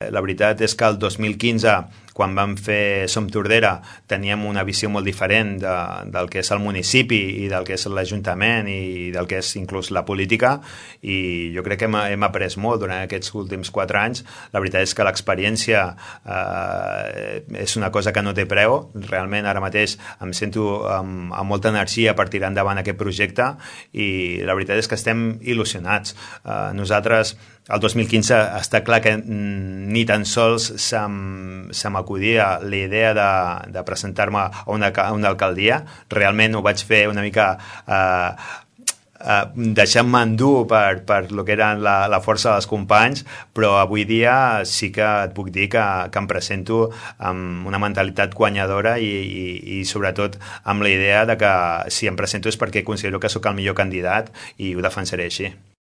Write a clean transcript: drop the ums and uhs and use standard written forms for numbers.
La veritat és que el 2015, quan vam fer Som Tordera, teníem una visió molt diferent del que és el municipi i del que és l'Ajuntament i del que és inclús la política, i jo crec que hem après molt durant aquests últims 4 anys. La veritat és que l'experiència és una cosa que no té preu. Realment ara mateix em sento amb molta energia per tirar endavant aquest projecte i la veritat és que estem il·lusionats. Nosaltres el 2015 està clar que ni tan sols se m'acudia la idea de presentar-me a una alcaldia. Realment ho vaig fer una mica deixant-me endur per lo que era la força dels companys, però avui dia sí que et puc dir que em presento amb una mentalitat guanyadora i sobretot amb la idea de que si em presento és perquè considero que sóc el millor candidat i ho defensaré així.